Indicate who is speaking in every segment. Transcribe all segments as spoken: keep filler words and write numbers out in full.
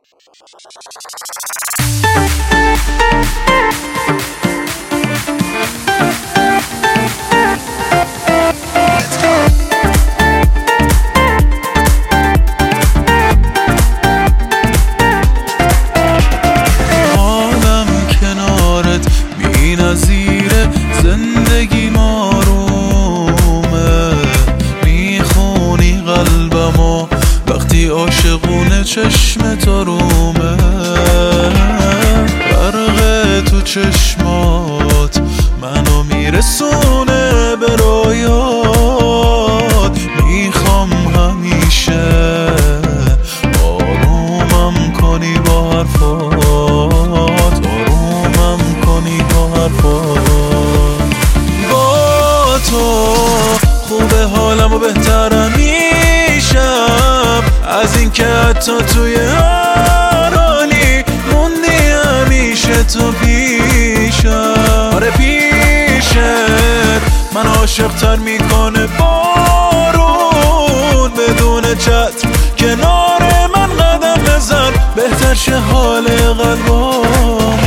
Speaker 1: حالم کنارت بی نظیره، زندگی آرومه، میخونی قلبمو وقتی عاشقونه چشمت آرومه. برق تو چشمات منو میرسونه به رویات، میخوام همیشه آرومم کنی با حرفات، آرومم کنی با حرفات. با تو خوبه حالم و بهترم میشم از این که حتی توی هر حالی موندی همیشه تو پیشم. آره پیشت من عاشق تر میکنه بارون، بدون چتر کنار من قدم بزن بهتر شه حال قلبم.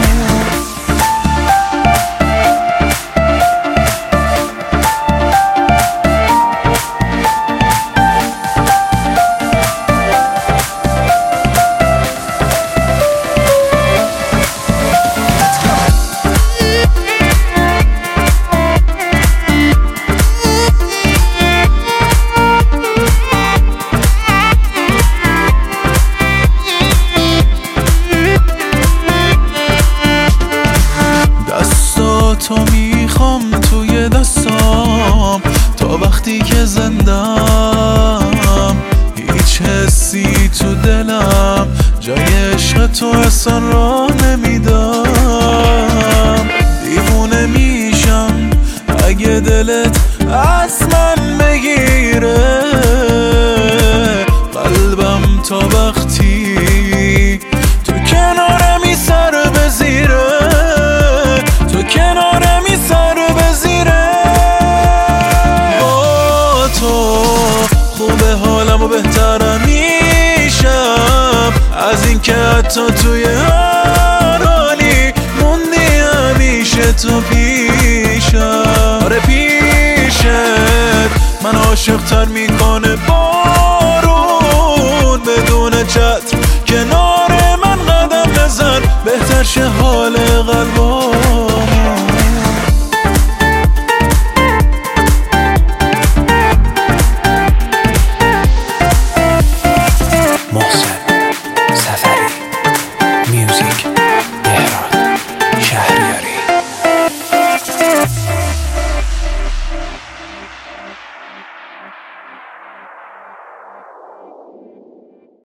Speaker 1: تو میخوام توی دستام تا وقتی که زندم، هیچ حسی تو دلم جای عشق تو اصلا را نمیدم. دیوونه میشم اگه دلت از من بگیره، قلبم تا وقتی تو کنارمی سر بزیره، تو کنارمی سر بزیره. با تو خوبه حالم و بهترم میشم از این که حتی توی هر حالی موندی همیشه تو پیشم. آره پیشت من عاشق تر میکنه بارون، بدون چتر کنار من قدم بزن بهتر شه حال قلبم.